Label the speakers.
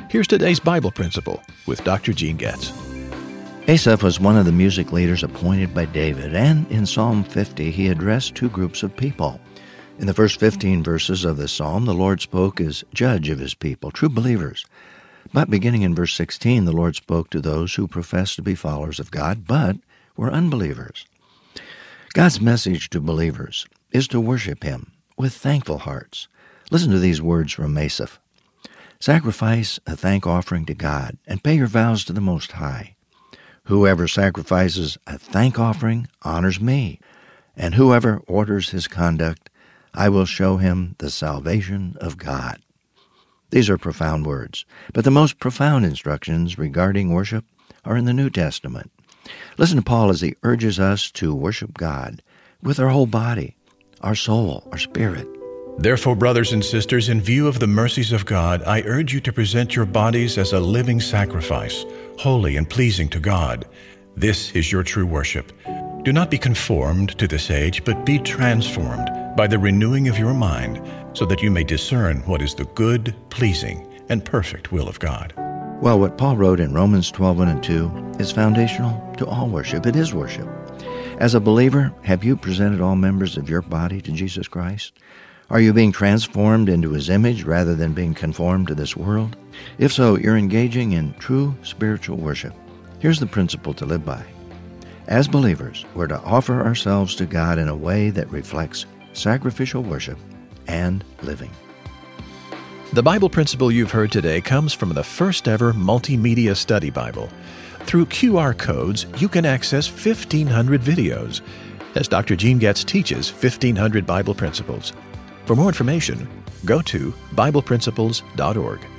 Speaker 1: Here's today's Bible Principle with Dr. Gene Getz.
Speaker 2: Asaph was one of the music leaders appointed by David, and in Psalm 50 he addressed two groups of people. In the first 15 verses of this psalm, the Lord spoke as judge of his people, true believers. But beginning in verse 16, the Lord spoke to those who professed to be followers of God, but were unbelievers. God's message to believers is to worship Him with thankful hearts. Listen to these words from Asaph. Sacrifice a thank offering to God and pay your vows to the Most High. Whoever sacrifices a thank offering honors me, and whoever orders his conduct, I will show him the salvation of God. These are profound words, but the most profound instructions regarding worship are in the New Testament. Listen to Paul as he urges us to worship God with our whole body, our soul, our spirit.
Speaker 3: Therefore, brothers and sisters, in view of the mercies of God, I urge you to present your bodies as a living sacrifice, holy and pleasing to God. This is your true worship. Do not be conformed to this age, but be transformed by the renewing of your mind, so that you may discern what is the good, pleasing, and perfect will of God.
Speaker 2: Well, what Paul wrote in Romans 12:1-2 is foundational to all worship. It is worship. As a believer, have you presented all members of your body to Jesus Christ? Are you being transformed into His image rather than being conformed to this world? If so, you're engaging in true spiritual worship. Here's the principle to live by. As believers, we're to offer ourselves to God in a way that reflects sacrificial worship and living.
Speaker 1: The Bible principle you've heard today comes from the first ever multimedia study Bible. Through QR codes, you can access 1,500 videos as Dr. Gene Getz teaches 1,500 Bible principles. For more information, go to BiblePrinciples.org.